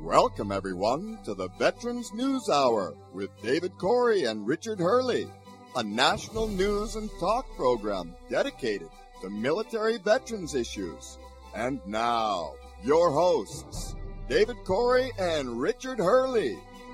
Welcome, everyone, to the Veterans News Hour with David Corey and Richard Hurley, a national news and talk program dedicated to military veterans issues. And now, your hosts, David Corey and Richard Hurley.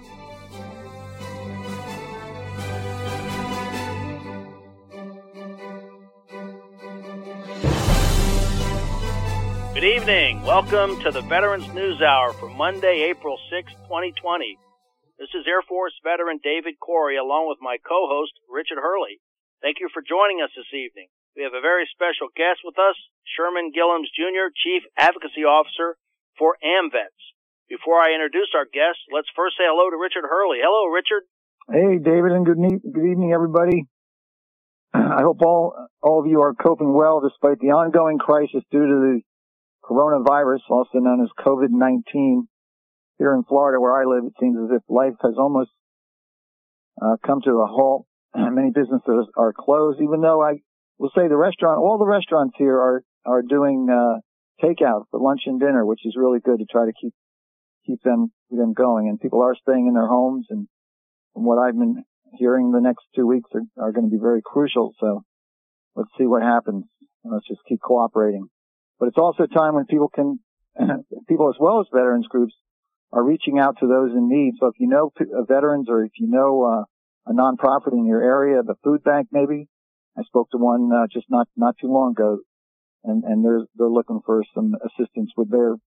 Good evening. Welcome to the Veterans News Hour for Monday, April 6, 2020. This is Air Force veteran David Corey along with my co-host, Richard Hurley. Thank you for joining us this evening. We have a very special guest with us, Sherman Gillums, Jr., Chief Advocacy Officer for AMVETS. Before I introduce our guest, let's first say hello to Richard Hurley. Hello, Richard. Hey, David, and good evening, everybody. I hope all of you are coping well despite the ongoing crisis due to the coronavirus, also known as COVID-19. Here in Florida, where I live, it seems as if life has almost come to a halt. Many businesses are closed, even though I will say all the restaurants here are doing takeout for lunch and dinner, which is really good to try to keep them going. And people are staying in their homes, and from what I've been hearing, the next 2 weeks are going to be very crucial. So let's see what happens. Let's just keep cooperating. But it's also a time when people as well as veterans groups are reaching out to those in need. So if you know veterans, or if you know a nonprofit in your area, the food bank maybe. I spoke to one just not too long ago, and they're looking for some assistance with their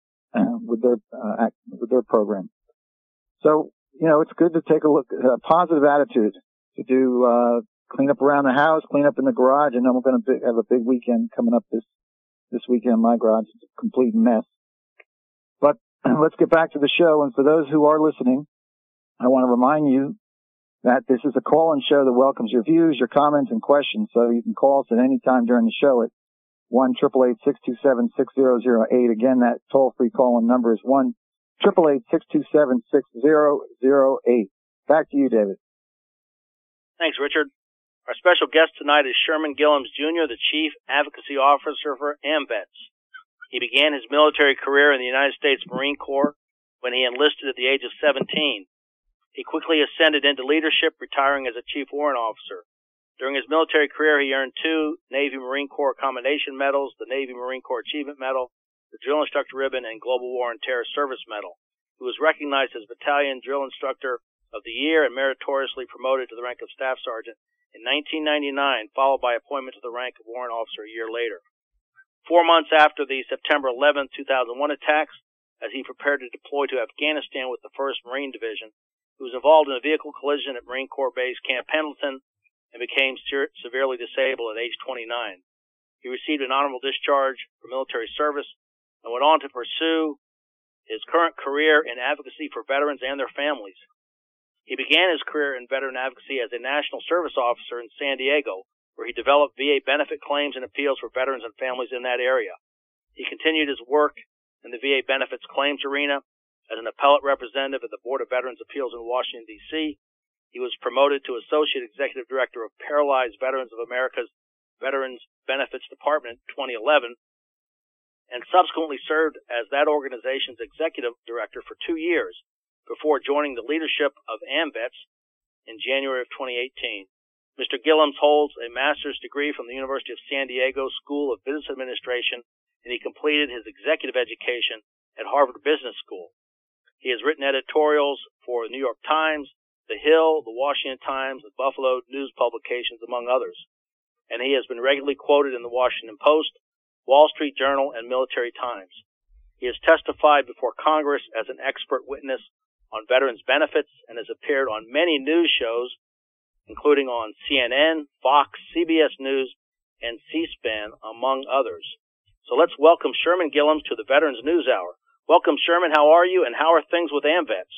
program. So it's good to take a look, a positive attitude to do clean up around the house, clean up in the garage, and then we're going to have a big weekend coming up this weekend. My garage is a complete mess. But let's get back to the show. And for those who are listening, I want to remind you that this is a call-in show that welcomes your views, your comments, and questions. So you can call us at any time during the show at 1-888-627-6008. Again, that toll-free call-in number is 1-888-627-6008. Back to you, David. Thanks, Richard. Our special guest tonight is Sherman Gillums, Jr., the Chief Advocacy Officer for AMVETS. He began his military career in the United States Marine Corps when he enlisted at the age of 17. He quickly ascended into leadership, retiring as a Chief Warrant Officer. During his military career, he earned 2 Navy Marine Corps Commendation Medals, the Navy Marine Corps Achievement Medal, the Drill Instructor Ribbon, and Global War and Terror Service Medal. He was recognized as Battalion Drill Instructor of the Year and meritoriously promoted to the rank of Staff Sergeant in 1999, followed by appointment to the rank of Warrant Officer a year later. 4 months after the September 11, 2001 attacks, as he prepared to deploy to Afghanistan with the 1st Marine Division, he was involved in a vehicle collision at Marine Corps Base Camp Pendleton and became severely disabled at age 29. He received an honorable discharge for military service and went on to pursue his current career in advocacy for veterans and their families. He began his career in veteran advocacy as a National Service Officer in San Diego, where he developed VA benefit claims and appeals for veterans and families in that area. He continued his work in the VA benefits claims arena as an appellate representative at the Board of Veterans Appeals in Washington, D.C. He was promoted to Associate Executive Director of Paralyzed Veterans of America's Veterans Benefits Department in 2011, and subsequently served as that organization's Executive Director for 2 years, before joining the leadership of AMVETS in January of 2018. Mr. Gillums holds a master's degree from the University of San Diego School of Business Administration, and he completed his executive education at Harvard Business School. He has written editorials for the New York Times, The Hill, the Washington Times, the Buffalo News publications, among others. And he has been regularly quoted in the Washington Post, Wall Street Journal, and Military Times. He has testified before Congress as an expert witness on veterans benefits and has appeared on many news shows, including on CNN, Fox, CBS News, and C-SPAN, among others. So let's welcome Sherman Gillums to the Veterans News Hour. Welcome, Sherman. How are you, and how are things with AMVETS?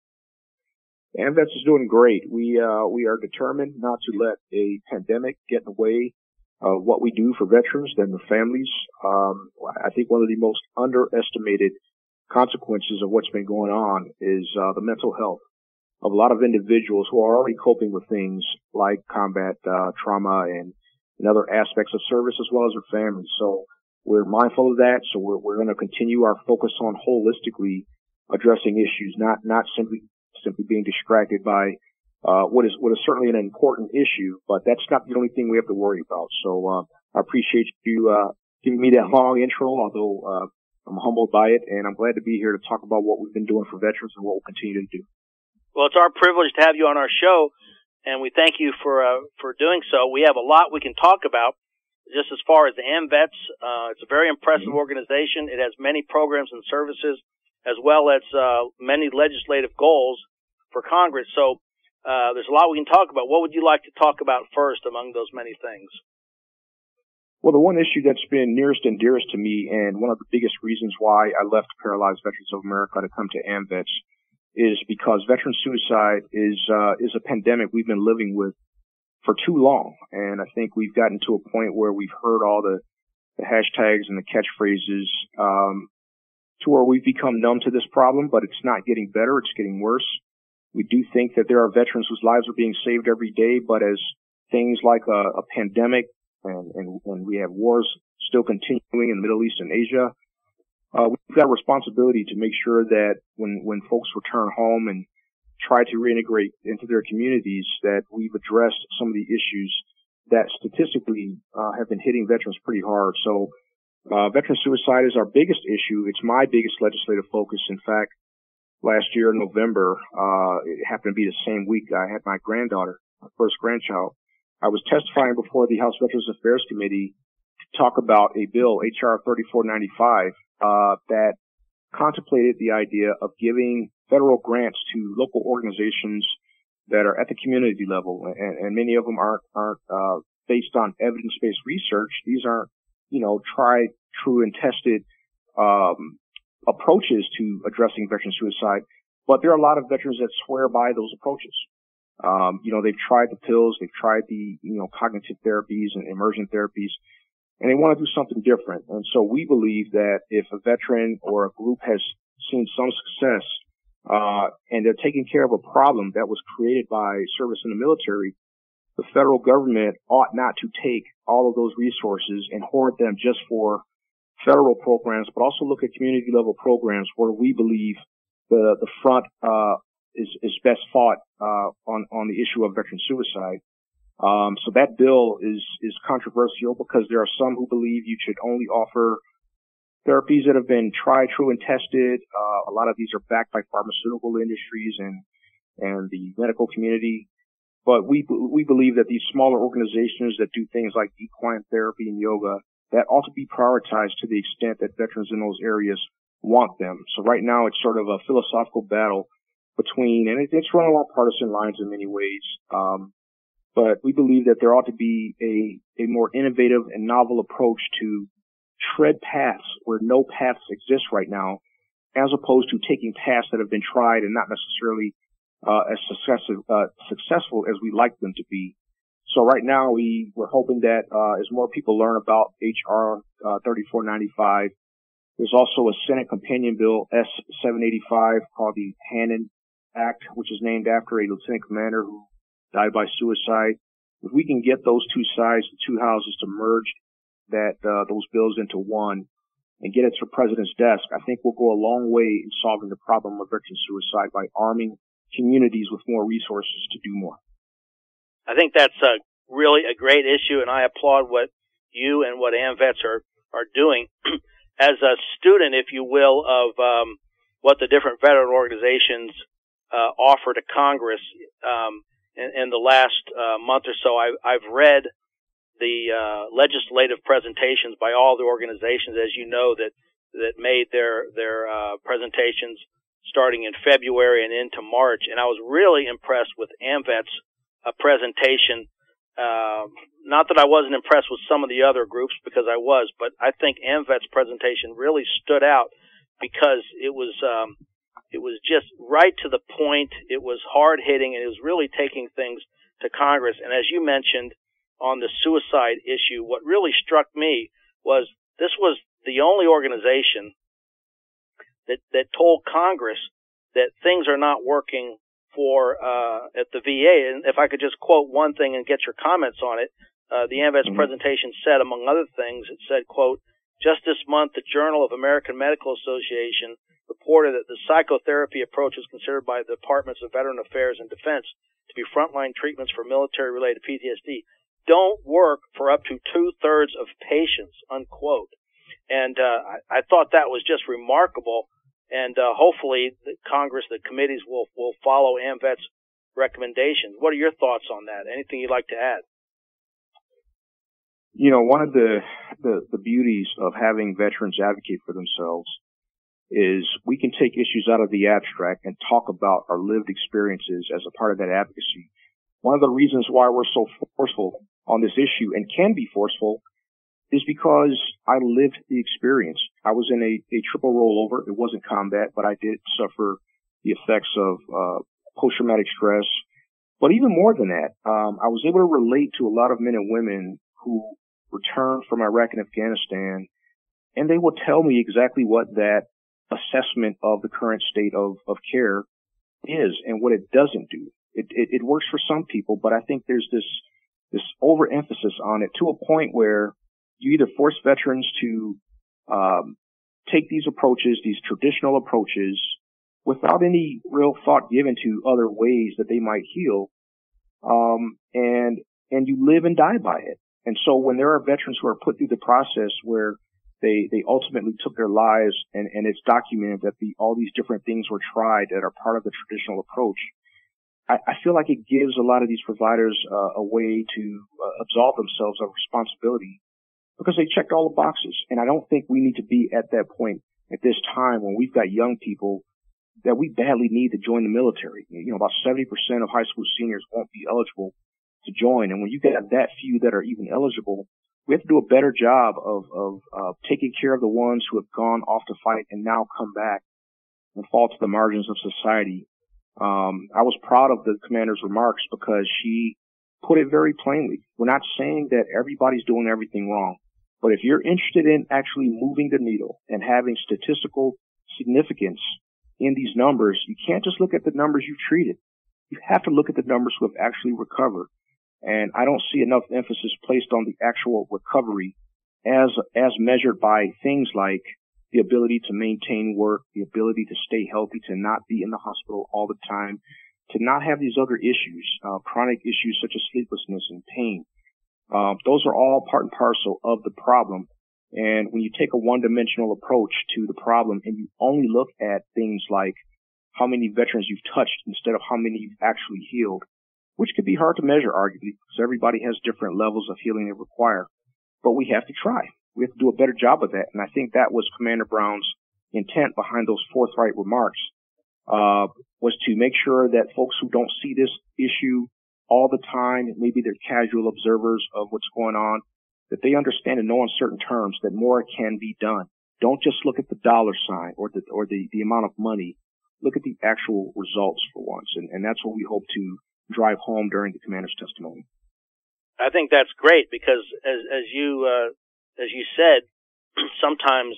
AMVETS is doing great. We are determined not to let a pandemic get in the way of what we do for veterans and their families. I think one of the most underestimated consequences of what's been going on is the mental health of a lot of individuals who are already coping with things like combat trauma and other aspects of service, as well as their families. So we're mindful of that. So we're going to continue our focus on holistically addressing issues, not simply being distracted by what is certainly an important issue, but that's not the only thing we have to worry about. So I appreciate you giving me that long intro, although I'm humbled by it, and I'm glad to be here to talk about what we've been doing for veterans and what we'll continue to do. Well, it's our privilege to have you on our show, and we thank you for doing so. We have a lot we can talk about. Just as far as the AMVETS, it's a very impressive organization. It has many programs and services, as well as many legislative goals for Congress. So there's a lot we can talk about. What would you like to talk about first among those many things? Well, the one issue that's been nearest and dearest to me, and one of the biggest reasons why I left Paralyzed Veterans of America to come to AMVETS, is because veteran suicide is a pandemic we've been living with for too long. And I think we've gotten to a point where we've heard all the hashtags and the catchphrases to where we've become numb to this problem, but it's not getting better. It's getting worse. We do think that there are veterans whose lives are being saved every day, but as things like a pandemic and we have wars still continuing in the Middle East and Asia, we've got a responsibility to make sure that when folks return home and try to reintegrate into their communities, that we've addressed some of the issues that statistically have been hitting veterans pretty hard. So veteran suicide is our biggest issue. It's my biggest legislative focus. In fact, last year in November, it happened to be the same week I had my granddaughter, my first grandchild. I was testifying before the House Veterans Affairs Committee to talk about a bill, H.R. 3495, that contemplated the idea of giving federal grants to local organizations that are at the community level, and many of them aren't based on evidence-based research. These aren't, tried, true, and tested approaches to addressing veteran suicide, but there are a lot of veterans that swear by those approaches. They've tried the pills, they've tried the, cognitive therapies and immersion therapies, and they want to do something different. And so we believe that if a veteran or a group has seen some success, and they're taking care of a problem that was created by service in the military, the federal government ought not to take all of those resources and hoard them just for federal programs, but also look at community level programs where we believe the front, is best fought, on the issue of veteran suicide. So that bill is controversial because there are some who believe you should only offer therapies that have been tried, true, and tested. A lot of these are backed by pharmaceutical industries and the medical community. But we believe that these smaller organizations that do things like equine therapy and yoga, that ought to be prioritized to the extent that veterans in those areas want them. So right now it's sort of a philosophical battle between, and it's run along partisan lines in many ways. But we believe that there ought to be a more innovative and novel approach to tread paths where no paths exist right now, as opposed to taking paths that have been tried and not necessarily as successful as we like them to be. So right now we're hoping that as more people learn about H.R. 3495, there's also a Senate companion bill, S-785, called the Hannon Act, which is named after a lieutenant commander who died by suicide. If we can get those two sides, the two houses, to merge those bills into one and get it to the president's desk, I think we'll go a long way in solving the problem of veteran suicide by arming communities with more resources to do more. I think that's really a great issue, and I applaud what you and what AMVETS are doing. As a student, if you will, of what the different veteran organizations offer to Congress, in the last month or so, I've read the legislative presentations by all the organizations, as you know, that made their presentations starting in February and into March, and I was really impressed with AMVETS' presentation. Not that I wasn't impressed with some of the other groups, because I was, but I think AMVETS' presentation really stood out because it was just right to the point. It was hard hitting, and it was really taking things to Congress. And as you mentioned on the suicide issue, what really struck me was this was the only organization that told Congress that things are not working for at the VA. And if I could just quote one thing and get your comments on it, the AMVETS presentation said, among other things, it said, quote, Just this month, the Journal of American Medical Association reported that the psychotherapy approaches considered by the Departments of Veteran Affairs and Defense to be frontline treatments for military-related PTSD don't work for up to 2/3 of patients, unquote. And I thought that was just remarkable. And hopefully the Congress, the committees will follow AMVET's recommendations. What are your thoughts on that? Anything you'd like to add? You know, one of the beauties of having veterans advocate for themselves is we can take issues out of the abstract and talk about our lived experiences as a part of that advocacy. One of the reasons why we're so forceful on this issue and can be forceful is because I lived the experience. I was in a triple rollover. It wasn't combat, but I did suffer the effects of post-traumatic stress. But even more than that, I was able to relate to a lot of men and women who returned from Iraq and Afghanistan, and they will tell me exactly what that assessment of the current state of care is and what it doesn't do. It works for some people, but I think there's this overemphasis on it to a point where you either force veterans to take these approaches, these traditional approaches, without any real thought given to other ways that they might heal, and you live and die by it. And so when there are veterans who are put through the process where they ultimately took their lives and it's documented that all these different things were tried that are part of the traditional approach, I feel like it gives a lot of these providers a way to absolve themselves of responsibility because they checked all the boxes. And I don't think we need to be at that point at this time when we've got young people that we badly need to join the military. You know, about 70% of high school seniors won't be eligible to join. And when you get that few that are even eligible, we have to do a better job of taking care of the ones who have gone off to fight and now come back and fall to the margins of society. I was proud of the commander's remarks because she put it very plainly. We're not saying that everybody's doing everything wrong, but if you're interested in actually moving the needle and having statistical significance in these numbers, you can't just look at the numbers you've treated. You have to look at the numbers who have actually recovered. And I don't see enough emphasis placed on the actual recovery as measured by things like the ability to maintain work, the ability to stay healthy, to not be in the hospital all the time, to not have these other issues, chronic issues such as sleeplessness and pain. Those are all part and parcel of the problem. And when you take a one-dimensional approach to the problem and you only look at things like how many veterans you've touched instead of how many you've actually healed, which could be hard to measure, arguably, because everybody has different levels of healing they require. But we have to try. We have to do a better job of that. And I think that was Commander Brown's intent behind those forthright remarks, was to make sure that folks who don't see this issue all the time, maybe they're casual observers of what's going on, that they understand in no uncertain terms that more can be done. Don't just look at the dollar sign or the amount of money. Look at the actual results for once. And that's what we hope to drive home during the commander's testimony. I think that's great because as you said, sometimes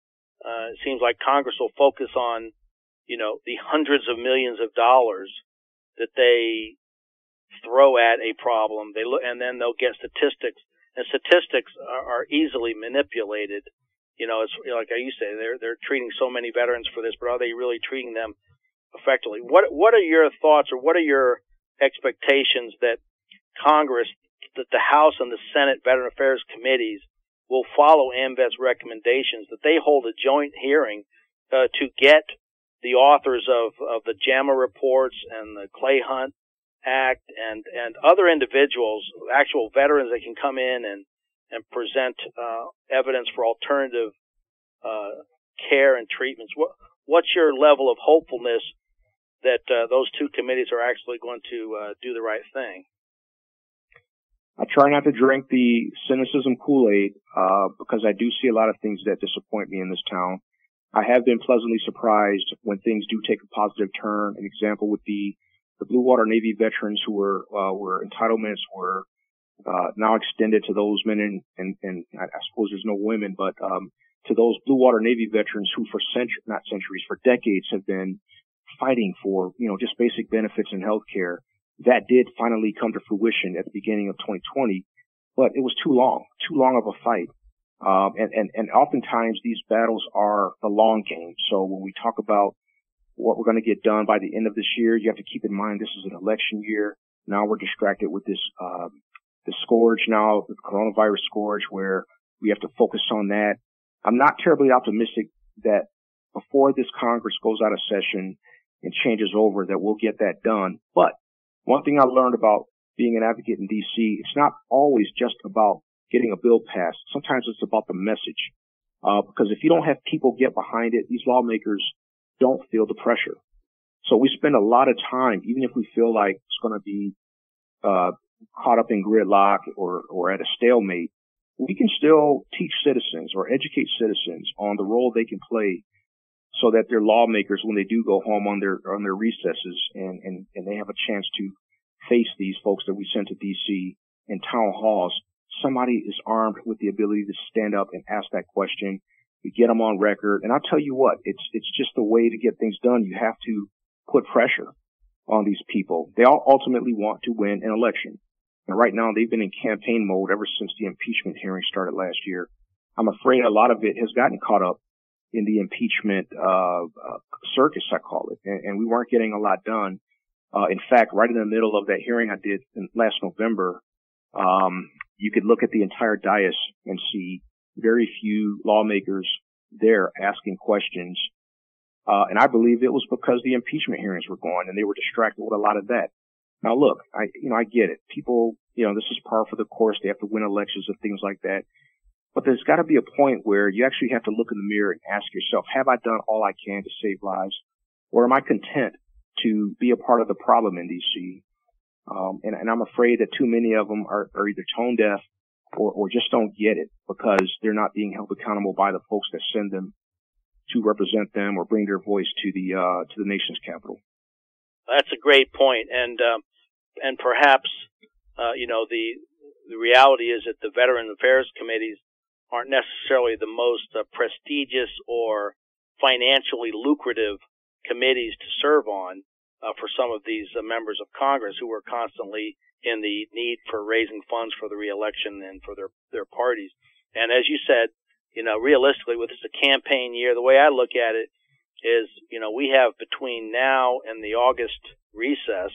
it seems like Congress will focus on, you know, the hundreds of millions of dollars that they throw at a problem. They look, and then they'll get statistics, and statistics are easily manipulated. You know, it's like you say, they're treating so many veterans for this, but are they really treating them effectively? What are your thoughts, or what are your expectations that Congress, that the House and the Senate Veteran Affairs Committees will follow AMVET's recommendations, that they hold a joint hearing to get the authors of the JAMA reports and the Clay Hunt Act and other individuals, actual veterans that can come in and present evidence for alternative care and treatments. What's your level of hopefulness that those two committees are actually going to do the right thing? I try not to drink the cynicism Kool-Aid because I do see a lot of things that disappoint me in this town. I have been pleasantly surprised when things do take a positive turn. An example would be the Blue Water Navy veterans who were entitlements were now extended to those men and I suppose there's no women, but to those Blue Water Navy veterans who for decades have been fighting for, you know, just basic benefits in healthcare. That did finally come to fruition at the beginning of 2020, but it was too long of a fight. And oftentimes these battles are the long game. So when we talk about what we're going to get done by the end of this year, you have to keep in mind this is an election year. Now we're distracted with this, the scourge now, the coronavirus scourge, where we have to focus on that. I'm not terribly optimistic that before this Congress goes out of session and changes over that we'll get that done. But one thing I learned about being an advocate in D.C., it's not always just about getting a bill passed. Sometimes it's about the message. Because if you don't have people get behind it, these lawmakers don't feel the pressure. So we spend a lot of time, even if we feel like it's going to be caught up in gridlock or at a stalemate, we can still teach citizens or educate citizens on the role they can play so that their lawmakers, when they do go home on their recesses and they have a chance to face these folks that we send to D.C. in town halls, somebody is armed with the ability to stand up and ask that question. We get them on record. And I'll tell you what, it's just the way to get things done. You have to put pressure on these people. They all ultimately want to win an election. And right now they've been in campaign mode ever since the impeachment hearing started last year. I'm afraid a lot of it has gotten caught up in the impeachment circus, I call it. And we weren't getting a lot done. In fact, right in the middle of that hearing I did last November, you could look at the entire dais and see very few lawmakers there asking questions. And I believe it was because the impeachment hearings were going and they were distracted with a lot of that. Now look, I get it. People, this is par for the course. They have to win elections and things like that. But there's got to be a point where you actually have to look in the mirror and ask yourself, have I done all I can to save lives? Or am I content to be a part of the problem in D.C.? And I'm afraid that too many of them are either tone deaf or just don't get it because they're not being held accountable by the folks that send them to represent them or bring their voice to the nation's capital. That's a great point. And perhaps, the reality is that the Veteran Affairs Committees aren't necessarily the most prestigious or financially lucrative committees to serve on for some of these members of Congress who are constantly in the need for raising funds for the reelection and for their parties. And as you said, realistically, with this a campaign year, the way I look at it is, we have between now and the August recess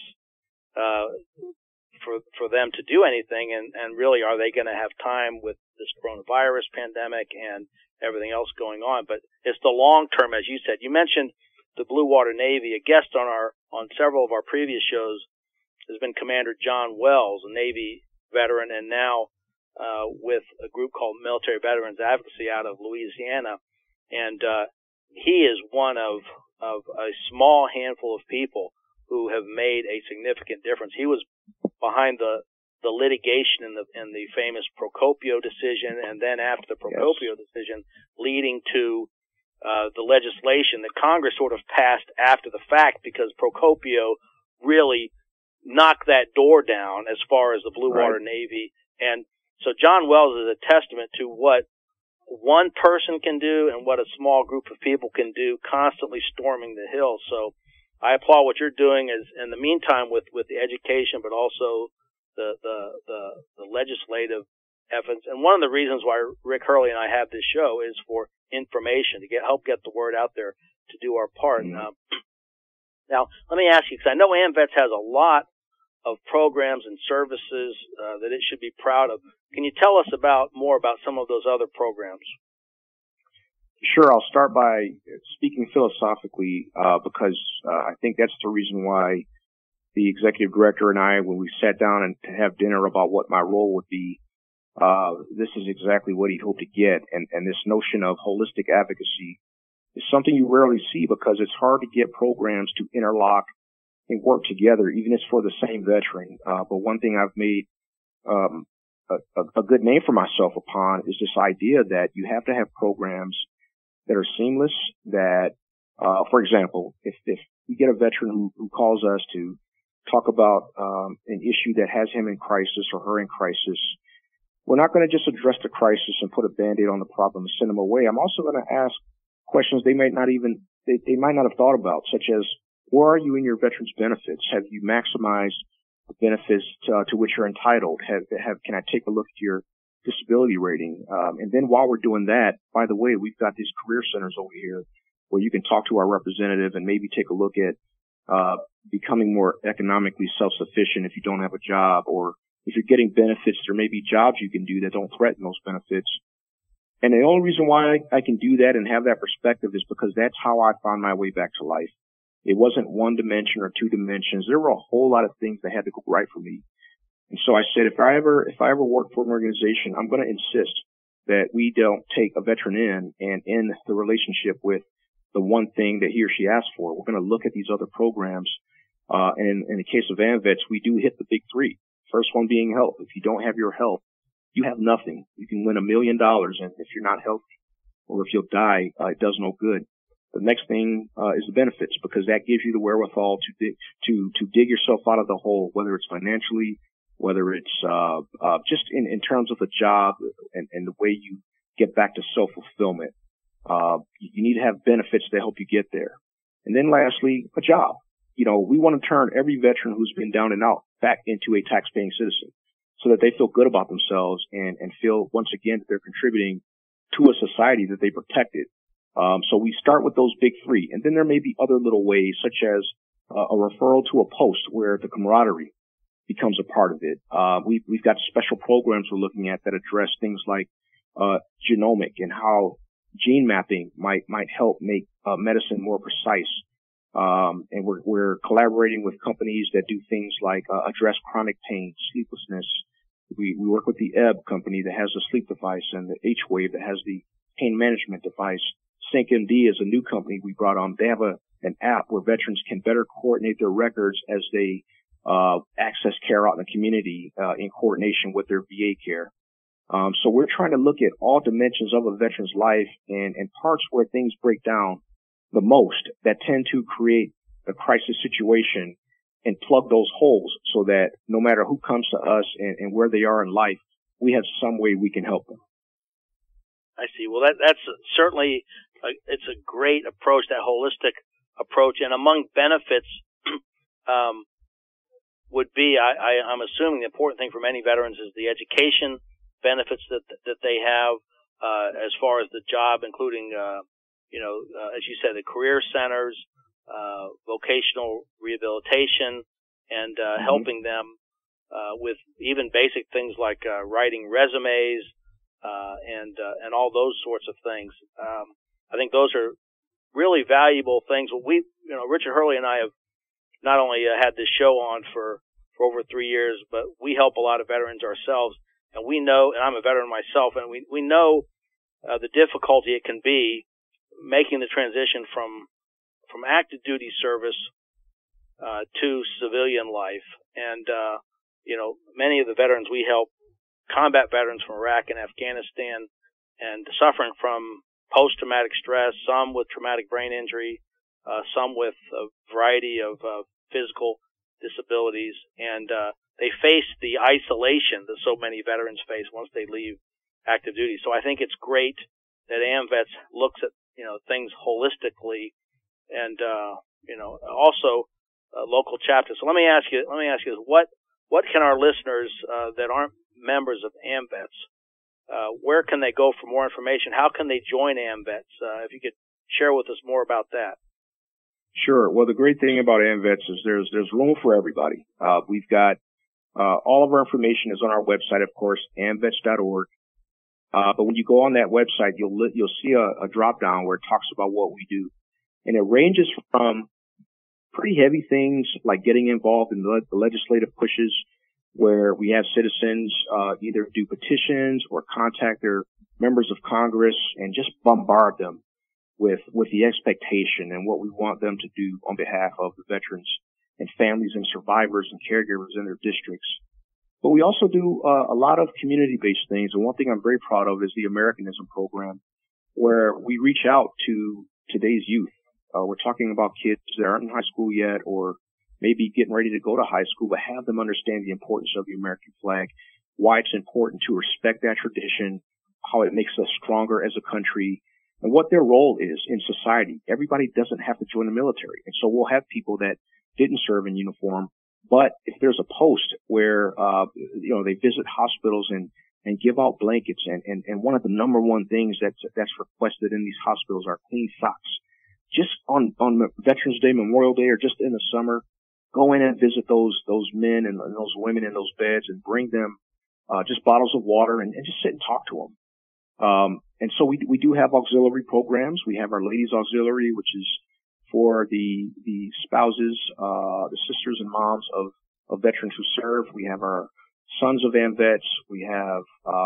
for them to do anything, and really, are they going to have time with this coronavirus pandemic and everything else going on? But it's the long term, as you said. You mentioned the Blue Water Navy. A guest on several of our previous shows has been Commander John Wells, a Navy veteran, and now with a group called Military Veterans Advocacy out of Louisiana. And he is one of a small handful of people who have made a significant difference. He was behind the litigation in the famous Procopio decision, and then after the Procopio decision, leading to the legislation that Congress sort of passed after the fact, because Procopio really knocked that door down as far as the Blue Water Navy. And so John Wells is a testament to what one person can do and what a small group of people can do, constantly storming the Hill. So I applaud what you're doing in the meantime with the education, but also the legislative efforts. And one of the reasons why Rick Hurley and I have this show is for information, to help get the word out there, to do our part. Mm-hmm. Now, let me ask you, because I know AMVETS has a lot of programs and services that it should be proud of. Can you tell us more about some of those other programs? Sure. I'll start by speaking philosophically, because I think that's the reason why the executive director and I, when we sat down and to have dinner about what my role would be, this is exactly what he'd hoped to get. And this notion of holistic advocacy is something you rarely see, because it's hard to get programs to interlock and work together, even if it's for the same veteran. But one thing I've made a good name for myself upon is this idea that you have to have programs that are seamless, that, for example, if we get a veteran who calls us to talk about an issue that has him in crisis or her in crisis, we're not going to just address the crisis and put a Band-Aid on the problem and send them away. I'm also going to ask questions they might not have thought about, such as, where are you in your veterans benefits? Have you maximized the benefits to which you're entitled? Can I take a look at your disability rating. And then while we're doing that, by the way, we've got these career centers over here where you can talk to our representative and maybe take a look at becoming more economically self-sufficient if you don't have a job, or if you're getting benefits, there may be jobs you can do that don't threaten those benefits. And the only reason why I can do that and have that perspective is because that's how I found my way back to life. It wasn't one dimension or two dimensions. There were a whole lot of things that had to go right for me. And so I said, if I ever work for an organization, I'm going to insist that we don't take a veteran in and end the relationship with the one thing that he or she asked for. We're going to look at these other programs. And in the case of AMVETS, we do hit the big three. First one being health. If you don't have your health, you have nothing. You can win $1 million, and if you're not healthy or if you'll die, it does no good. The next thing is the benefits, because that gives you the wherewithal to dig yourself out of the hole, whether it's financially, whether it's just in terms of a job and the way you get back to self-fulfillment. You need to have benefits to help you get there. And then lastly, a job. You know, we want to turn every veteran who's been down and out back into a tax-paying citizen so that they feel good about themselves and feel once again that they're contributing to a society that they protected. So we start with those big three, and then there may be other little ways, such as a referral to a post where the camaraderie becomes a part of it. We've got special programs we're looking at that address things like genomic and how gene mapping might help make medicine more precise. And we're collaborating with companies that do things like address chronic pain, sleeplessness. We work with the Ebb company that has a sleep device and the H-Wave that has the pain management device. SyncMD is a new company we brought on. They have an app where veterans can better coordinate their records as they access care out in the community in coordination with their VA care. So we're trying to look at all dimensions of a veteran's life and parts where things break down the most that tend to create a crisis situation and plug those holes so that no matter who comes to us and where they are in life, we have some way we can help them. I see. Well, that's certainly it's a great approach, that holistic approach. And among benefits would be, I'm assuming the important thing for many veterans is the education benefits that they have as far as the job, including as you said, the career centers, vocational rehabilitation, and helping them with even basic things like writing resumes and all those sorts of things. I think those are really valuable things. Richard Hurley and I have not only had this show on for over 3 years, but we help a lot of veterans ourselves, and we know, and I'm a veteran myself, and we know the difficulty it can be making the transition from active duty service to civilian life. And many of the veterans we help, combat veterans from Iraq and Afghanistan, and suffering from post-traumatic stress, some with traumatic brain injury, some with a variety of physical disabilities, and they face the isolation that so many veterans face once they leave active duty. So I think it's great that AMVETS looks at things holistically, and also local chapters. So let me ask you what can our listeners that aren't members of AMVETS, where can they go for more information? How can they join AMVETS? If you could share with us more about that. Sure. Well, the great thing about AMVETS is there's room for everybody. We've got all of our information is on our website, of course, amvets.org. But when you go on that website, you'll see a drop down where it talks about what we do, and it ranges from pretty heavy things like getting involved in the legislative pushes, where we have citizens either do petitions or contact their members of Congress and just bombard them with the expectation and what we want them to do on behalf of the veterans and families and survivors and caregivers in their districts. But we also do a lot of community-based things, and one thing I'm very proud of is the Americanism program, where we reach out to today's youth. We're talking about kids that aren't in high school yet, or maybe getting ready to go to high school, but have them understand the importance of the American flag, why it's important to respect that tradition, how it makes us stronger as a country, and what their role is in society. Everybody doesn't have to join the military, and so we'll have people that didn't serve in uniform. But if there's a post where, they visit hospitals and and give out blankets. And one of the number one things that's requested in these hospitals are clean socks. Just on Veterans Day, Memorial Day, or just in the summer, go in and visit those men and those women in those beds and bring them just bottles of water and just sit and talk to them. And so we do have auxiliary programs. We have our Ladies Auxiliary, which is for the spouses, the sisters and moms of veterans who serve. We have our Sons of AMVETS. We have,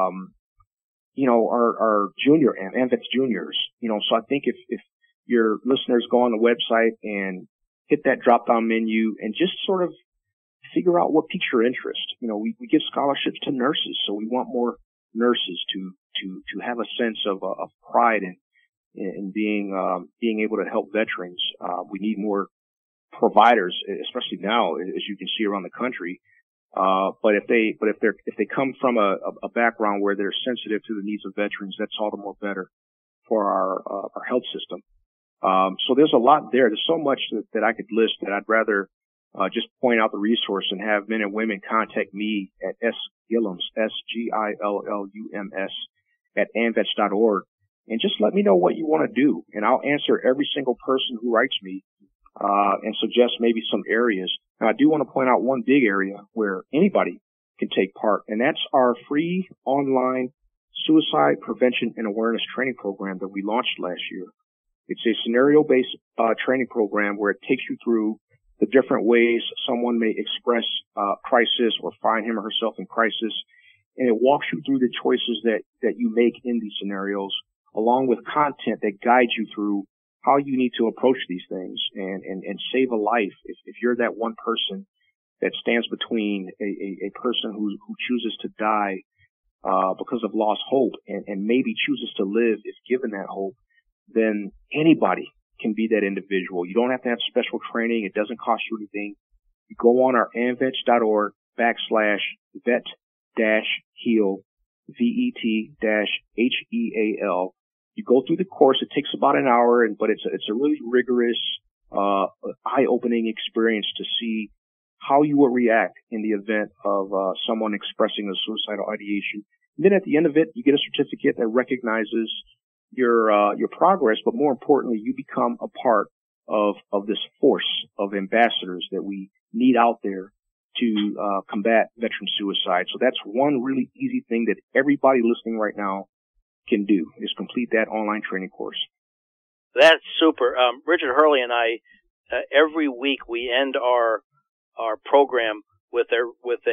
our junior AMVETS juniors. So I think if your listeners go on the website and hit that drop-down menu and just sort of figure out what piques your interest. We give scholarships to nurses, so we want more nurses to have a sense of pride in being able to help veterans. We need more providers, especially now, as you can see around the country. But if they come from a background where they're sensitive to the needs of veterans, that's all the more better for our health system. So there's a lot there. There's so much that I could list that I'd rather just point out the resource and have men and women contact me at sgillums, SGILLUMS, at amvets.org, and just let me know what you want to do. And I'll answer every single person who writes me and suggest maybe some areas. Now, I do want to point out one big area where anybody can take part, and that's our free online suicide prevention and awareness training program that we launched last year. It's a scenario-based training program where it takes you through the different ways someone may express crisis or find him or herself in crisis, and it walks you through the choices that you make in these scenarios, along with content that guides you through how you need to approach these things and save a life. If you're that one person that stands between a person who chooses to die because of lost hope and maybe chooses to live if given that hope, then anybody can be that individual. You don't have to have special training. It doesn't cost you anything. You go on our amvets.org/vet-heal, VET-HEAL. You go through the course. It takes about an hour, but it's a really rigorous, eye-opening experience to see how you will react in the event of someone expressing a suicidal ideation. And then at the end of it, you get a certificate that recognizes your progress, but more importantly, you become a part of this force of ambassadors that we need out there to combat veteran suicide. So that's one really easy thing that everybody listening right now can do, is complete that online training course. That's super. Richard Hurley and I, every week we end our program with a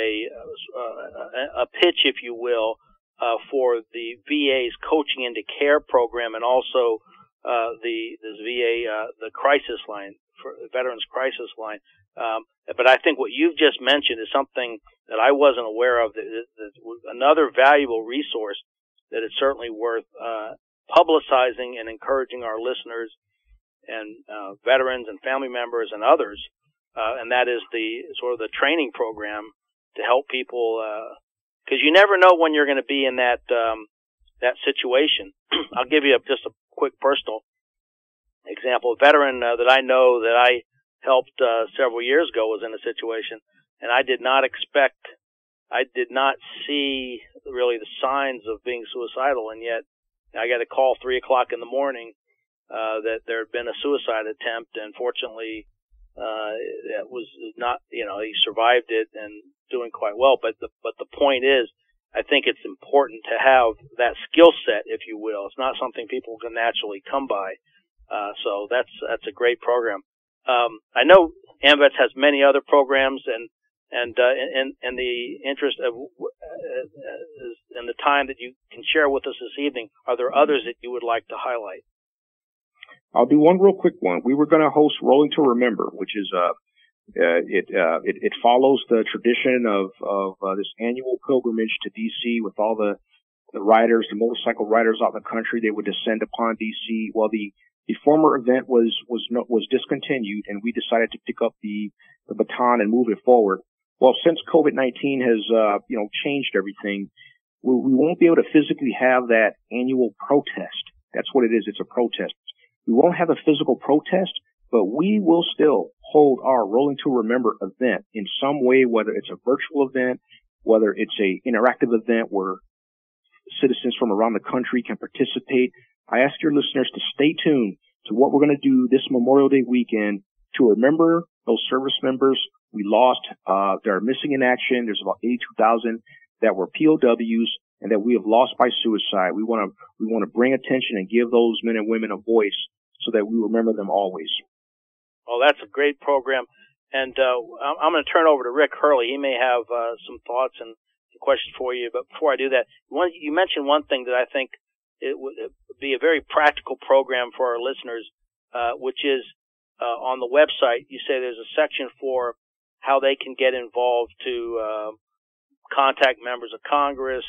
pitch, if you will, for the VA's Coaching into Care program, and also the VA the crisis line, for the Veterans Crisis Line. But I think what you've just mentioned is something that I wasn't aware of. That another valuable resource that is certainly worth publicizing and encouraging our listeners and veterans and family members and others, and that is the sort of the training program to help people. Because you never know when you're going to be in that situation. I'll give you just a quick personal example. A veteran that I know that I helped several years ago was in a situation, and I did not see really the signs of being suicidal, and yet I got a call 3:00 in the morning that there had been a suicide attempt, and fortunately it was not, he survived it and doing quite well. But the point is, I think it's important to have that skill set, if you will. It's not something people can naturally come by. So that's a great program. I know AMVETS has many other programs, and in the interest of in the time that you can share with us this evening, are there others that you would like to highlight? I'll do one real quick one. We were going to host Rolling to Remember, which is it follows the tradition of this annual pilgrimage to D.C. with all the riders, the motorcycle riders out in the country. They would descend upon D.C. Well, the former event was discontinued, and we decided to pick up the baton and move it forward. Well, since COVID-19 has changed everything, we won't be able to physically have that annual protest. That's what it is. It's a protest. We won't have a physical protest, but we will still hold our Rolling to Remember event in some way, whether it's a virtual event, whether it's a interactive event where citizens from around the country can participate. I ask your listeners to stay tuned to what we're going to do this Memorial Day weekend to remember those service members we lost. That are missing in action. There's about 82,000 that were POWs and that we have lost by suicide. We want to bring attention and give those men and women a voice so that we remember them always. Well, that's a great program. And I'm going to turn over to Rick Hurley. He may have some thoughts and some questions for you. But before I do that, you mentioned one thing that I think it would be a very practical program for our listeners, which is on the website. You say there's a section for how they can get involved to contact members of Congress.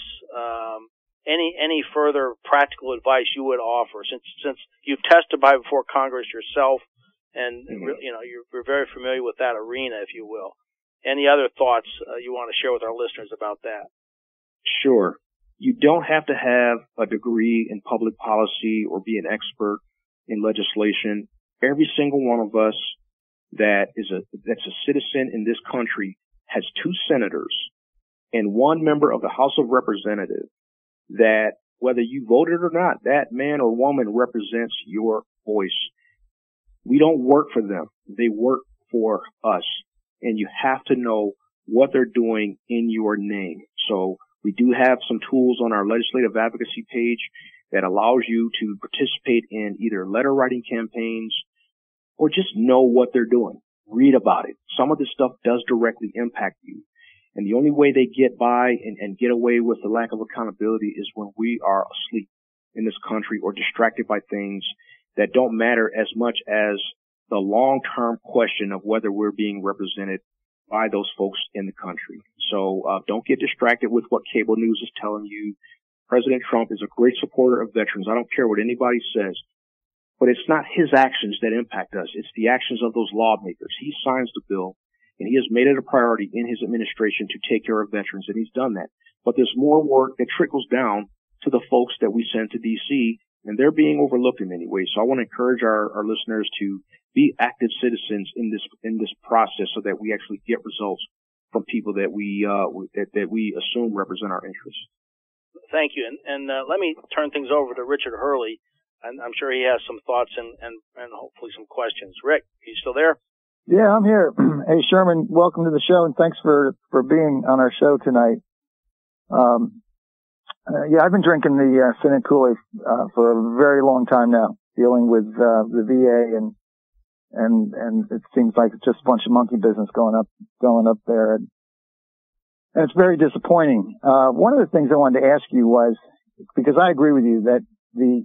Any further practical advice you would offer, since you've testified before Congress yourself, and you're very familiar with that arena, if you will. Any other thoughts you want to share with our listeners about that? Sure. You don't have to have a degree in public policy or be an expert in legislation. Every single one of us that's a citizen in this country has 2 senators and 1 member of the House of Representatives that, whether you voted or not, that man or woman represents your voice. We don't work for them. They work for us. And you have to know what they're doing in your name. So we do have some tools on our legislative advocacy page that allows you to participate in either letter writing campaigns or just know what they're doing. Read about it. Some of this stuff does directly impact you. And the only way they get by and get away with the lack of accountability is when we are asleep in this country or distracted by things that don't matter as much as the long-term question of whether we're being represented by those folks in the country. So don't get distracted with what cable news is telling you. President Trump is a great supporter of veterans. I don't care what anybody says. But it's not his actions that impact us. It's the actions of those lawmakers. He signs the bill, and he has made it a priority in his administration to take care of veterans, and he's done that. But there's more work that trickles down to the folks that we send to D.C., and they're being overlooked in many ways. So I want to encourage our listeners to be active citizens in this process so that we actually get results from people that we assume represent our interests. Thank you. And let me turn things over to Richard Hurley. And I'm sure he has some thoughts and hopefully some questions. Rick, are you still there? Yeah, I'm here. Hey, Sherman, welcome to the show, and thanks for being on our show tonight. I've been drinking the Senate Kool-Aid for a very long time now, dealing with the VA, and it seems like it's just a bunch of monkey business going up there, and it's very disappointing. One of the things I wanted to ask you was, because I agree with you that the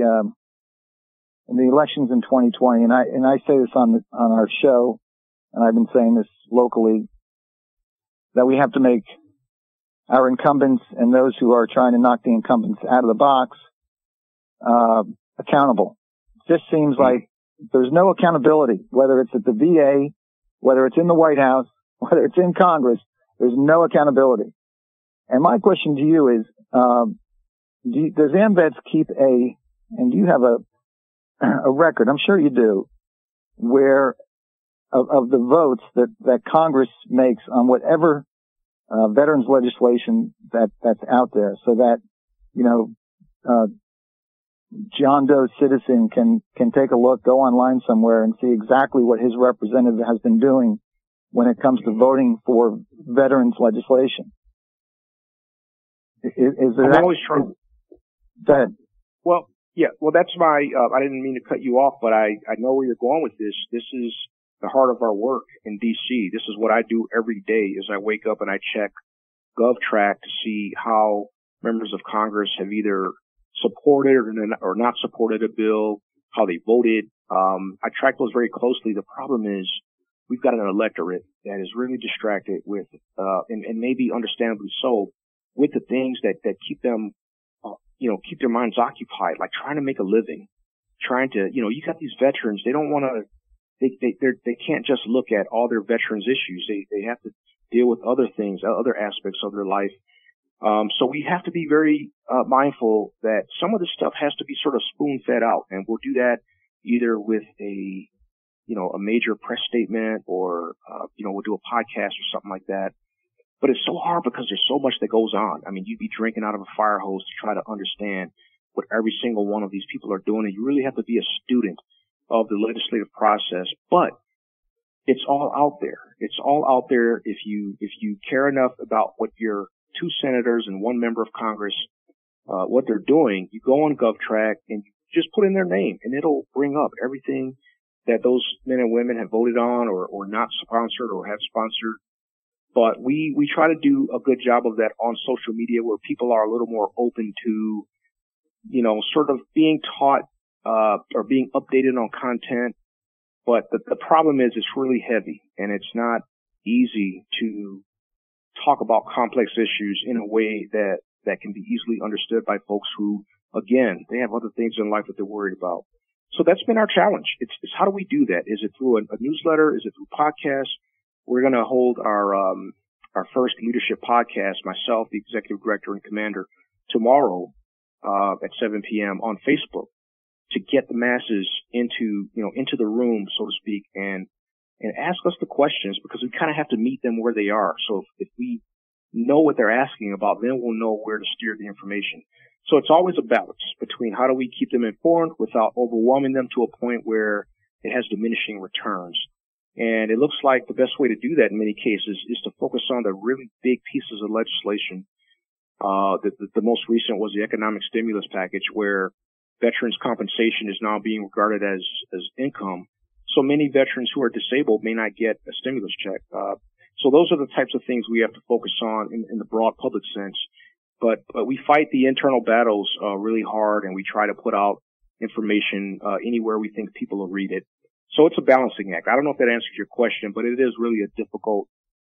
elections in 2020, and I say this on our show, and I've been saying this locally, that we have to make our incumbents and those who are trying to knock the incumbents out of the box accountable. It just seems like there's no accountability, whether it's at the VA, whether it's in the White House, whether it's in Congress. There's no accountability. And my question to you is, does AMVETS keep and do you have a record, I'm sure you do, where of the votes that Congress makes on whatever veterans legislation that's out there, so that, John Doe citizen can take a look, go online somewhere and see exactly what his representative has been doing when it comes to voting for veterans legislation. Is there I'm always trying. Go ahead. Well, yeah, that's my, I didn't mean to cut you off, but I know where you're going with this. This is the heart of our work in D.C. This is what I do every day is I wake up and I check GovTrack to see how members of Congress have either supported or not supported a bill, how they voted. I track those very closely. The problem is we've got an electorate that is really distracted with, and maybe understandably so, with the things that keep them, keep their minds occupied, like trying to make a living, trying to, you got these veterans, they don't want to, they can't just look at all their veterans issues. They have to deal with other things, other aspects of their life. So we have to be very mindful that some of this stuff has to be sort of spoon-fed out, and we'll do that either with a major press statement or, we'll do a podcast or something like that. But it's so hard because there's so much that goes on. I mean, you'd be drinking out of a fire hose to try to understand what every single one of these people are doing. And you really have to be a student of the legislative process. But it's all out there. It's all out there if you care enough about what your 2 senators and 1 member of Congress, what they're doing. You go on GovTrack and you just put in their name, and it'll bring up everything that those men and women have voted on or not sponsored or have sponsored. But we try to do a good job of that on social media, where people are a little more open to, sort of being taught or being updated on content. But the problem is it's really heavy, and it's not easy to talk about complex issues in a way that can be easily understood by folks who, again, they have other things in life that they're worried about. So that's been our challenge. It's how do we do that? Is it through a newsletter? Is it through podcasts? We're going to hold our first leadership podcast, myself, the executive director and commander, tomorrow at 7 p.m. on Facebook, to get the masses into the room, so to speak, and ask us the questions, because we kind of have to meet them where they are. So if we know what they're asking about, then we'll know where to steer the information. So it's always a balance between how do we keep them informed without overwhelming them to a point where it has diminishing returns. And it looks like the best way to do that in many cases is to focus on the really big pieces of legislation. The most recent was the economic stimulus package, where veterans' compensation is now being regarded as income. So many veterans who are disabled may not get a stimulus check. So those are the types of things we have to focus on in the broad public sense. But we fight the internal battles really hard, and we try to put out information anywhere we think people will read it. So it's a balancing act. I don't know if that answers your question, but it is really a difficult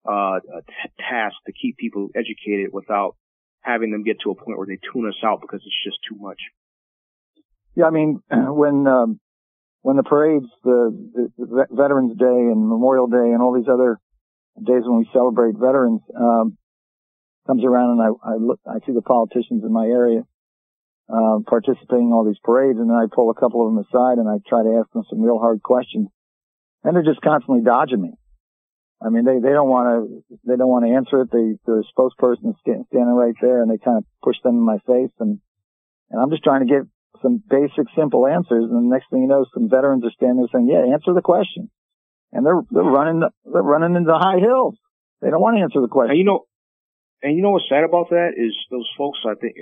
task to keep people educated without having them get to a point where they tune us out because it's just too much. Yeah, I mean, when the parades, the Veterans Day and Memorial Day and all these other days when we celebrate veterans, comes around, and I see the politicians in my area participating in all these parades, and then I pull a couple of them aside and I try to ask them some real hard questions, and they're just constantly dodging me. I mean, they don't want to answer it. The spokesperson is standing right there, and they kind of push them in my face, and I'm just trying to get some basic, simple answers. And the next thing you know, some veterans are standing there saying, "Yeah, answer the question," and they're running into high hills. They don't want to answer the question. And you know what's sad about that is those folks. I think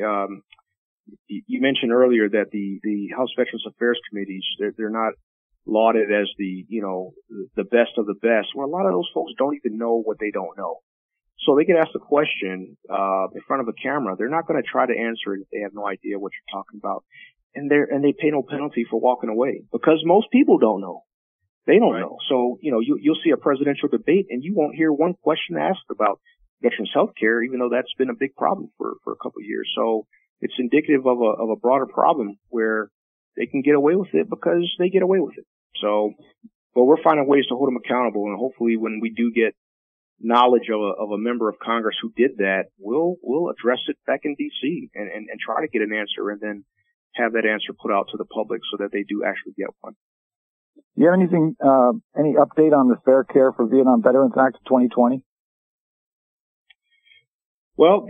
you mentioned earlier that the House Veterans Affairs Committees, they're not lauded as the best of the best. Well, a lot of those folks don't even know what they don't know. So they get asked a question in front of a camera. They're not going to try to answer it if they have no idea what you're talking about. And they pay no penalty for walking away, because most people don't know. They don't know. So, you'll see a presidential debate and you won't hear one question asked about veterans health care, even though that's been a big problem for a couple of years. So it's indicative of a broader problem where they can get away with it because they get away with it. So, but we're finding ways to hold them accountable, and hopefully when we do get knowledge of a member of Congress who did that, we'll address it back in DC and try to get an answer, and then have that answer put out to the public so that they do actually get one. Do you have any update on the Fair Care for Vietnam Veterans Act of 2020? Well,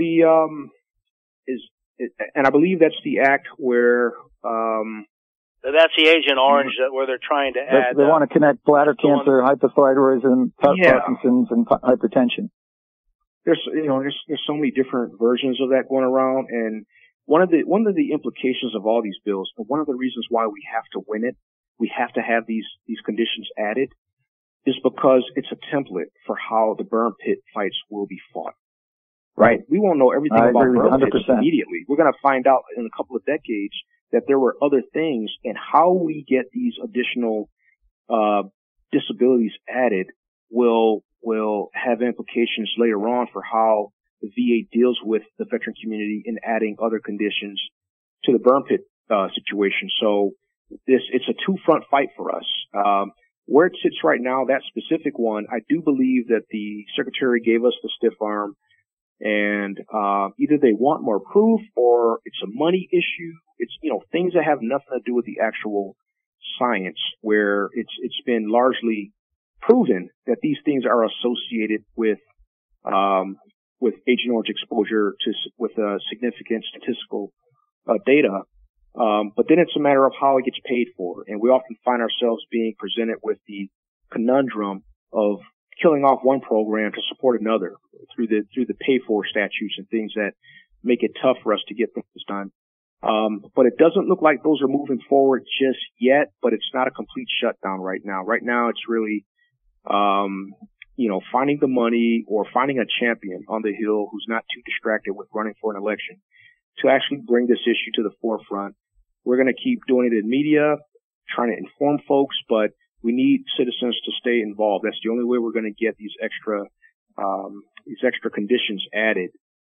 and I believe that's the act where, that's the Agent Orange where they're trying to add. They want to connect bladder cancer, hypothyroidism, Parkinson's, and hypertension. There's so many different versions of that going around, and one of the implications of all these bills, and one of the reasons why we have to win it, we have to have these conditions added, is because it's a template for how the burn pit fights will be fought. Right? We won't know everything about burn pits immediately. We're going to find out in a couple of decades that there were other things, and how we get these additional disabilities added will have implications later on for how the VA deals with the veteran community in adding other conditions to the burn pit situation. So it's a two-front fight for us. Where it sits right now, that specific one, I do believe that the Secretary gave us the stiff arm, and either they want more proof or it's a money issue. It's things that have nothing to do with the actual science, where it's been largely proven that these things are associated with with Agent Orange exposure with significant statistical data. But then it's a matter of how it gets paid for. And we often find ourselves being presented with the conundrum of killing off one program to support another through the pay for statutes and things that make it tough for us to get things done. But it doesn't look like those are moving forward just yet, but it's not a complete shutdown right now. Right now it's really, finding the money or finding a champion on the Hill who's not too distracted with running for an election to actually bring this issue to the forefront. We're going to keep doing it in media, trying to inform folks, but we need citizens to stay involved. That's the only way we're going to get these extra conditions added,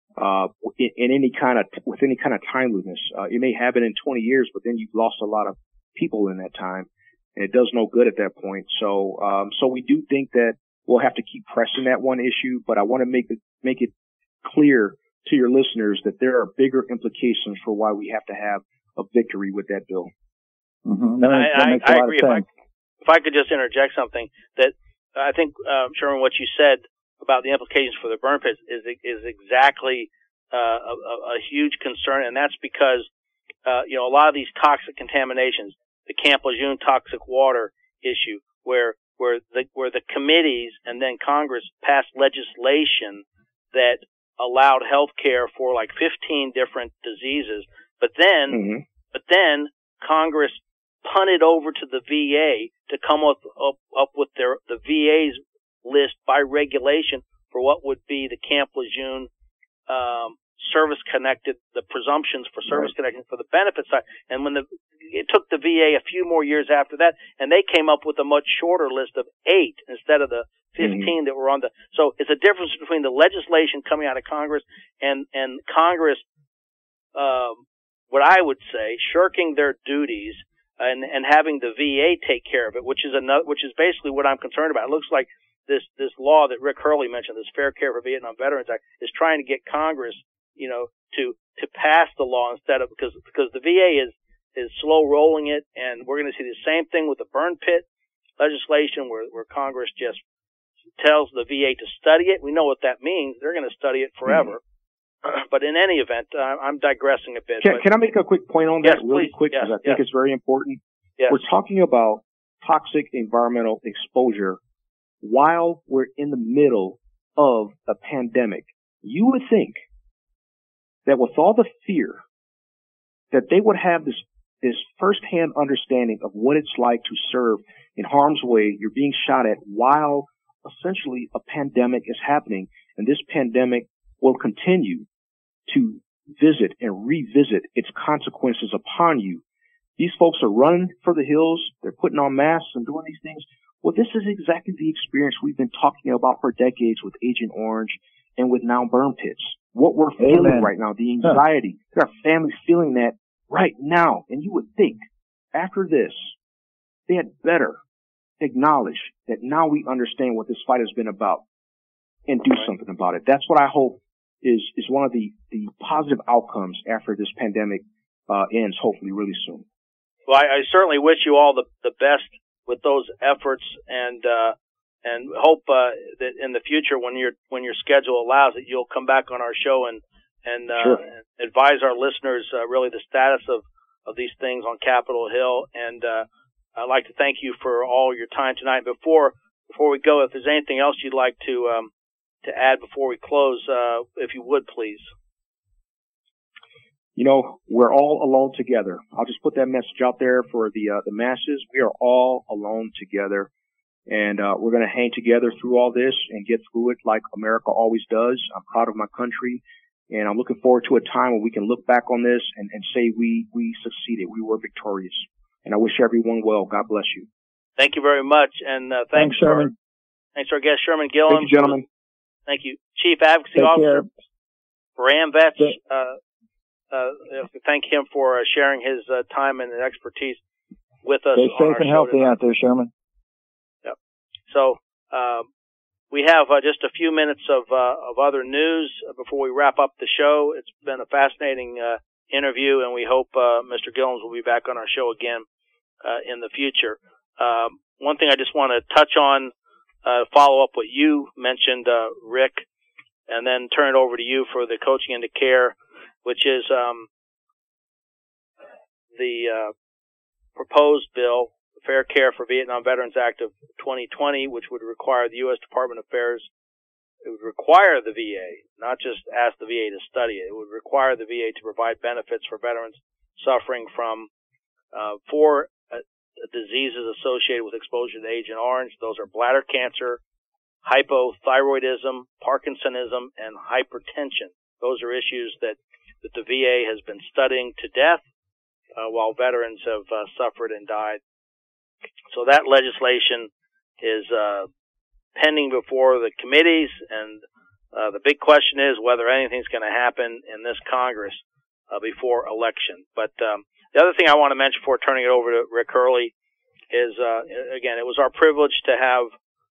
in any kind of timeliness. It may happen in 20 years, but then you've lost a lot of people in that time, and it does no good at that point. So we do think that we'll have to keep pressing that one issue, but I want to make it clear to your listeners that there are bigger implications for why we have to have a victory with that bill. Mm-hmm. I agree. If I could just interject something, that I think, Sherman, what you said about the implications for the burn pits is exactly a huge concern, and that's because a lot of these toxic contaminations, the Camp Lejeune toxic water issue, where the committees and then Congress passed legislation that allowed health care for like 15 different diseases, but then Congress punted over to the VA to come up with the VA's list by regulation for what would be the Camp Lejeune service-connected, the presumptions for service-connected for the benefit side. And it took the VA a few more years after that, and they came up with a much shorter list of 8 instead of the 15 that were on the. So it's a difference between the legislation coming out of Congress and Congress, what I would say, shirking their duties and having the VA take care of it, which is basically what I'm concerned about. It looks like this law that Rick Hurley mentioned, this Fair Care for Vietnam Veterans Act, is trying to get Congress, to pass the law instead of because the VA is slow rolling it, and we're going to see the same thing with the burn pit legislation where Congress just tells the VA to study it. We know what that means. They're going to study it forever. But in any event, I'm digressing a bit. Can I make a quick point on that really quick? Because I think it's very important. Yes. We're talking about toxic environmental exposure while we're in the middle of a pandemic. You would think that with all the fear that they would have this firsthand understanding of what it's like to serve in harm's way. You're being shot at while essentially a pandemic is happening, and this pandemic will continue to visit and revisit its consequences upon you. These folks are running for the hills. They're putting on masks and doing these things. Well, this is exactly the experience we've been talking about for decades with Agent Orange and with now burn pits. What we're feeling right now, the anxiety. There are families feeling that right now. And you would think after this, they had better acknowledge that now we understand what this fight has been about and do something about it. That's what I hope is one of the positive outcomes after this pandemic ends, hopefully really soon. Well, I certainly wish you all the best with those efforts, and hope that in the future, when your schedule allows it, you'll come back on our show and sure. advise our listeners really the status of these things on Capitol Hill. And I'd like to thank you for all your time tonight. Before we go, if there's anything else you'd like to add before we close, if you would, please. You know, we're all alone together. I'll just put that message out there for the masses. We are all alone together, and we're going to hang together through all this and get through it like America always does. I'm proud of my country, and I'm looking forward to a time when we can look back on this and say we succeeded. We were victorious. And I wish everyone well. God bless you. Thank you very much, and thanks Sherman. Thanks to our guest, Sherman Gillums. Thank you, gentlemen. Thank you. Chief Advocacy Officer for AMVETS. Thank him for sharing his time and expertise with us. Stay safe and healthy out there, Sherman. Yep. So we have just a few minutes of other news before we wrap up the show. It's been a fascinating interview, and we hope Mr. Gillums will be back on our show again in the future. One thing I just want to touch on, follow up what you mentioned, Rick, and then turn it over to you for the Coaching into Care, which is the proposed bill, the Fair Care for Vietnam Veterans Act of 2020, which would require the U.S. Department of Affairs. It would require the VA, not just ask the VA to study it. It would require the VA to provide benefits for veterans suffering from four diseases associated with exposure to Agent Orange. Those are bladder cancer, hypothyroidism, Parkinsonism, and hypertension. Those are issues that the VA has been studying to death while veterans have suffered and died. So that legislation is pending before the committees, and the big question is whether anything's going to happen in this Congress before election. But the other thing I want to mention before turning it over to Rick Hurley is, again, it was our privilege to have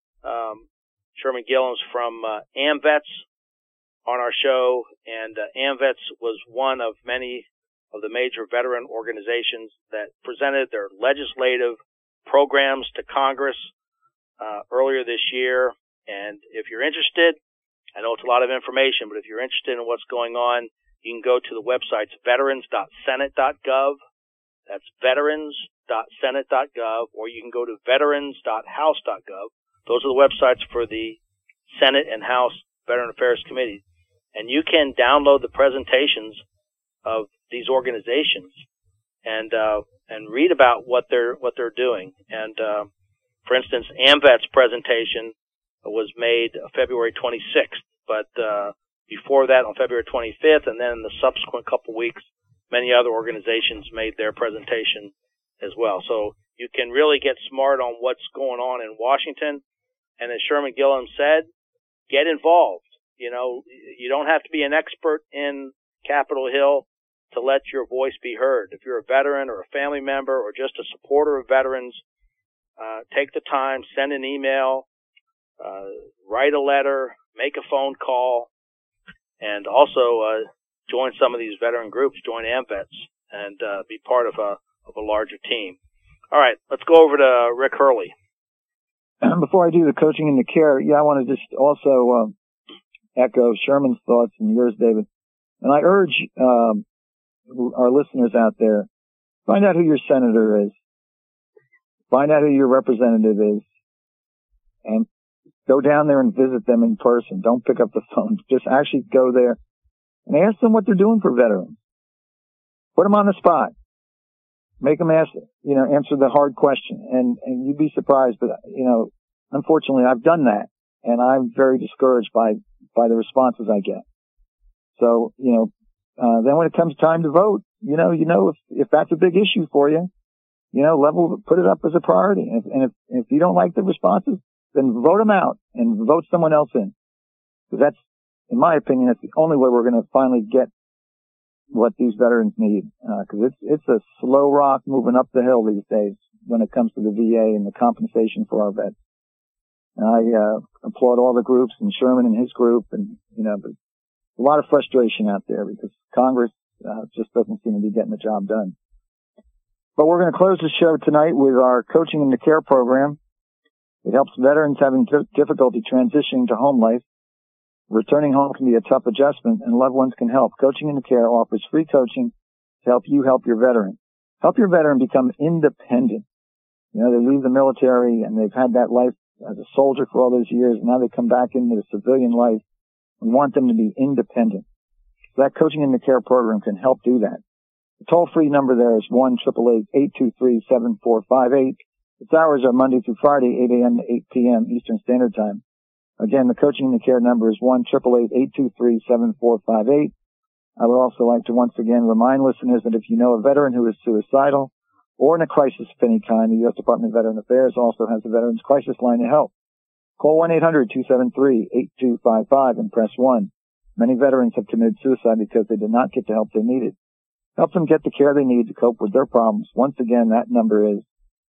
Sherman Gillums from AMVETS on our show, and AMVETS was one of many of the major veteran organizations that presented their legislative programs to Congress earlier this year. And if you're interested, I know it's a lot of information, but if you're interested in what's going on, you can go to the websites veterans.senate.gov. That's veterans.senate.gov, or you can go to veterans.house.gov. Those are the websites for the Senate and House Veteran Affairs Committee. And you can download the presentations of these organizations and read about what they're doing. And for instance, AMVET's presentation was made February 26th, but before that on February 25th, and then in the subsequent couple weeks, many other organizations made their presentation as well. So you can really get smart on what's going on in Washington. And as Sherman Gillums said, get involved. You know, you don't have to be an expert in Capitol Hill to let your voice be heard. If you're a veteran or a family member or just a supporter of veterans, take the time, send an email, write a letter, make a phone call, and also join some of these veteran groups, join AMVETS, and be part of a larger team. All right, let's go over to Rick Hurley. Before I do the Coaching into Care, I want to just also echo Sherman's thoughts and yours, David. And I urge our listeners out there, find out who your senator is, find out who your representative is, and go down there and visit them in person. Don't pick up the phone. Just actually go there and ask them what they're doing for veterans. Put them on the spot. Make them answer the hard question. And you'd be surprised, but, unfortunately I've done that, and I'm very discouraged by the responses I get. So, then when it comes time to vote, if that's a big issue for you, put it up as a priority. And if you don't like the responses, then vote them out and vote someone else in. Because that's, in my opinion, that's the only way we're going to finally get what these veterans need. Because it's a slow rock moving up the hill these days when it comes to the VA and the compensation for our vets. And I applaud all the groups and Sherman and his group, and but a lot of frustration out there because Congress just doesn't seem to be getting the job done. But we're going to close the show tonight with our Coaching into Care program. It helps veterans having difficulty transitioning to home life. Returning home can be a tough adjustment, and loved ones can help. Coaching into Care offers free coaching to help you help your veteran. Help your veteran become independent. They leave the military and they've had that life as a soldier for all those years, and now they come back into the civilian life. We want them to be independent. So that Coaching into Care program can help do that. The toll-free number there is 1-888-823-7458. Its hours are Monday through Friday, 8 a.m. to 8 p.m. Eastern Standard Time. Again, the Coaching into Care number is 1-888-823-7458. I would also like to once again remind listeners that if you know a veteran who is suicidal or in a crisis of any kind, the U.S. Department of Veteran Affairs also has a Veterans Crisis Line to help. Call 1-800-273-8255 and press 1. Many veterans have committed suicide because they did not get the help they needed. Help them get the care they need to cope with their problems. Once again, that number is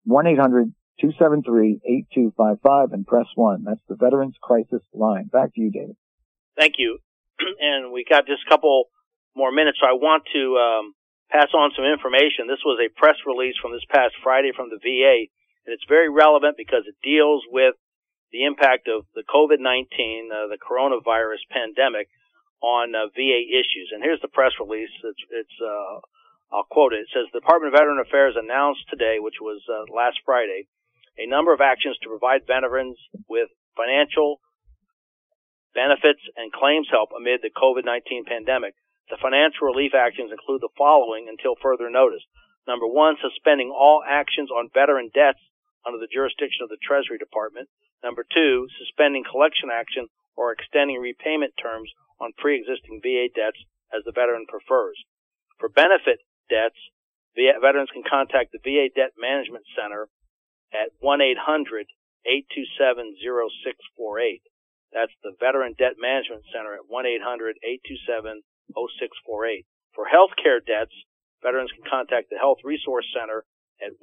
1-800-273-8255 and press 1. That's the Veterans Crisis Line. Back to you, David. Thank you. And we got just a couple more minutes, so I want to pass on some information. This was a press release from this past Friday from the VA, and it's very relevant because it deals with the impact of the COVID-19, the coronavirus pandemic, on VA issues. And here's the press release. I'll quote it. It says, the Department of Veteran Affairs announced today, which was last Friday, a number of actions to provide veterans with financial benefits and claims help amid the COVID-19 pandemic. The financial relief actions include the following until further notice. Number one, suspending all actions on veteran debts under the jurisdiction of the Treasury Department. Number two, suspending collection action or extending repayment terms on pre-existing VA debts as the veteran prefers. For benefit debts, veterans can contact the VA Debt Management Center at 1-800-827-0648. That's the Veteran Debt Management Center at 1-800-827-0648. For health care debts, veterans can contact the Health Resource Center at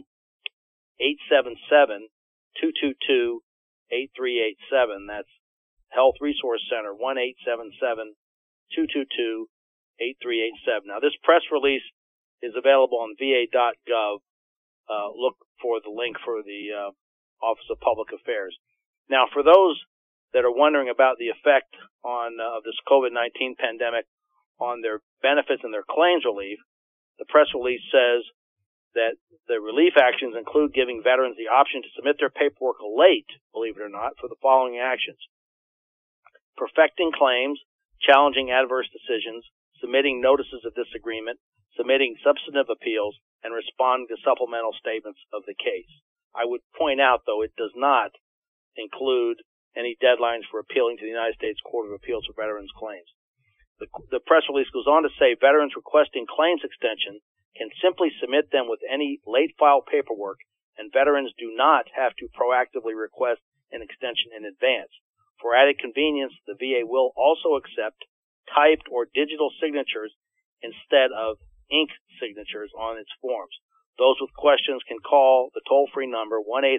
1-877-222-8387. That's Health Resource Center, 1-877-222-8387. Now, this press release is available on va.gov. Look for the link for the Office of Public Affairs. Now, for those that are wondering about the effect of this COVID-19 pandemic on their benefits and their claims relief, the press release says that the relief actions include giving veterans the option to submit their paperwork late, believe it or not, for the following actions: perfecting claims, challenging adverse decisions, submitting notices of disagreement, submitting substantive appeals, and responding to supplemental statements of the case. I would point out, though, it does not include any deadlines for appealing to the United States Court of Appeals for Veterans Claims. The press release goes on to say veterans requesting claims extension can simply submit them with any late file paperwork, and veterans do not have to proactively request an extension in advance. For added convenience, the VA will also accept typed or digital signatures instead of ink signatures on its forms. Those with questions can call the toll-free number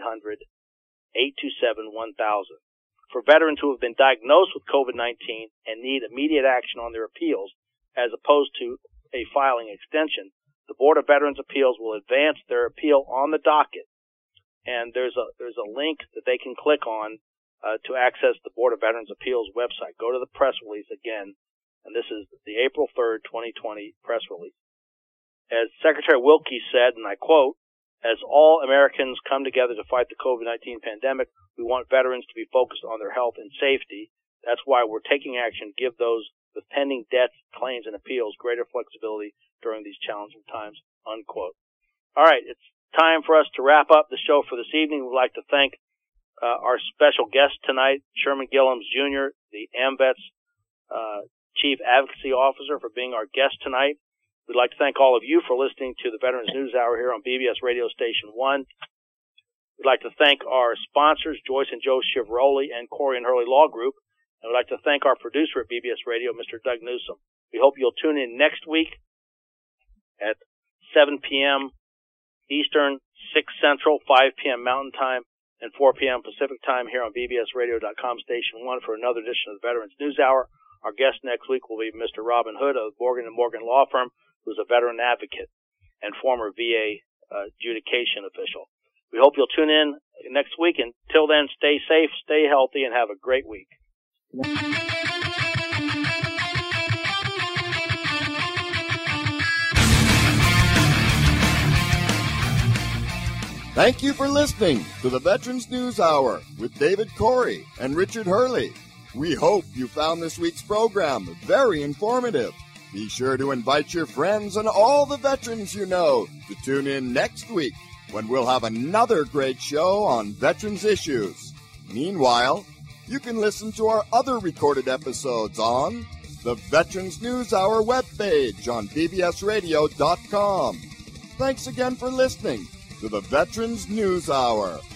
1-800-827-1000. For veterans who have been diagnosed with COVID-19 and need immediate action on their appeals, as opposed to a filing extension, the Board of Veterans' Appeals will advance their appeal on the docket, and there's a link that they can click on to access the Board of Veterans' Appeals website. Go to the press release again, and this is the April 3rd, 2020 press release. As Secretary Wilkie said, and I quote, "As all Americans come together to fight the COVID-19 pandemic, we want veterans to be focused on their health and safety. That's why we're taking action to give those with pending debts, claims, and appeals greater flexibility during these challenging times," unquote. All right, it's time for us to wrap up the show for this evening. We'd like to thank our special guest tonight, Sherman Gillums, Jr., the AMVETS Chief Advocacy Officer, for being our guest tonight. We'd like to thank all of you for listening to the Veterans News Hour here on BBS Radio Station 1. We'd like to thank our sponsors, Joyce and Joe Chivaroli and Corey and Hurley Law Group. And we'd like to thank our producer at BBS Radio, Mr. Doug Newsom. We hope you'll tune in next week at 7 p.m. Eastern, 6 Central, 5 p.m. Mountain Time, and 4 p.m. Pacific Time here on BBSRadio.com Station 1 for another edition of the Veterans News Hour. Our guest next week will be Mr. Robin Hood of Morgan & Morgan Law Firm, who's a veteran advocate and former VA adjudication official. We hope you'll tune in next week. Until then, stay safe, stay healthy, and have a great week. Thank you for listening to the Veterans News Hour with David Corey and Richard Hurley. We hope you found this week's program very informative. Be sure to invite your friends and all the veterans you know to tune in next week when we'll have another great show on veterans issues. Meanwhile, you can listen to our other recorded episodes on the Veterans News Hour webpage on bbsradio.com. Thanks again for listening to the Veterans News Hour.